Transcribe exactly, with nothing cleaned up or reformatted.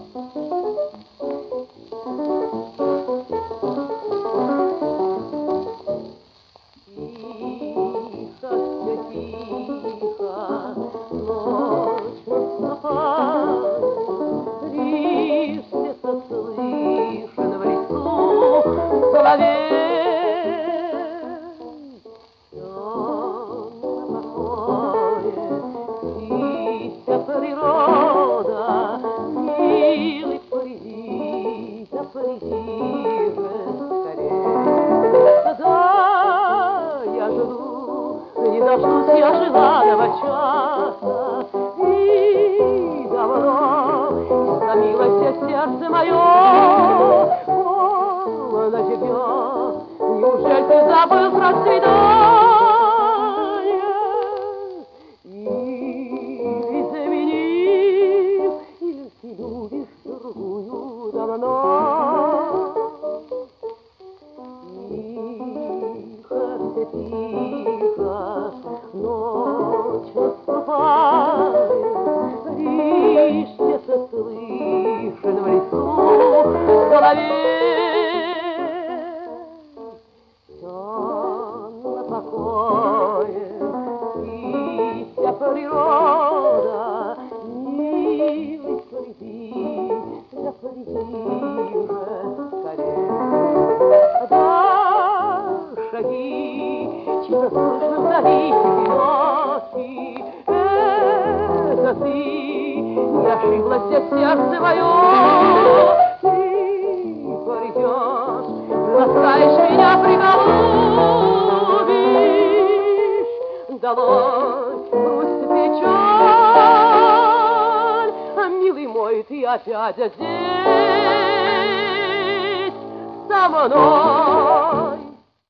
Я желанного часа, и давно истомилось сердце мое. Полно тебя, неужели ты забыл про свидание? Или заменил, или ты любишь другую давно? Тихо, тихо, ночь наступает, листья слышен в лесу, в голове сонно покоен, и вся природа, милый, приди, да приди же скорее. Шаги, чьи-то слышно вдали одиноки. Это ты, не ошиблась я, сердце мое. Ты придешь, заставишь меня приголубишь. Долой грусть печаль, а, милый мой, ты опять здесь со мной.